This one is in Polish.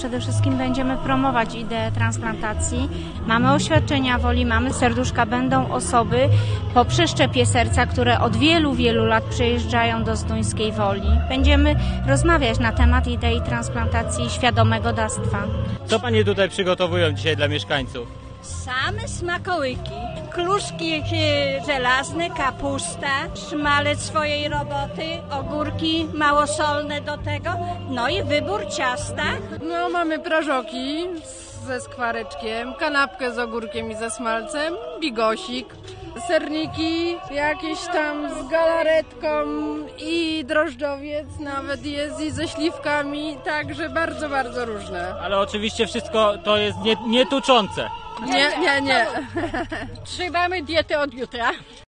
przede wszystkim będziemy promować ideę transplantacji. Mamy oświadczenia woli, mamy serduszka, będą osoby po przeszczepie serca, które od wielu, wielu lat przyjeżdżają do Zduńskiej Woli. Będziemy rozmawiać na temat idei transplantacji świadomego dawstwa. Co Panie tutaj przygotowują dzisiaj dla mieszkańców? Same smakołyki, kluski żelazne, kapusta, szmalec swojej roboty, ogórki małosolne do tego, no i wybór ciasta. No mamy prażoki ze skwareczkiem, kanapkę z ogórkiem i ze smalcem, bigosik, serniki jakieś tam z galaretką i drożdżowiec nawet jest i ze śliwkami, także bardzo, bardzo różne. Ale oczywiście wszystko to jest nie tuczące. Nie. Trzymamy dietę od jutra.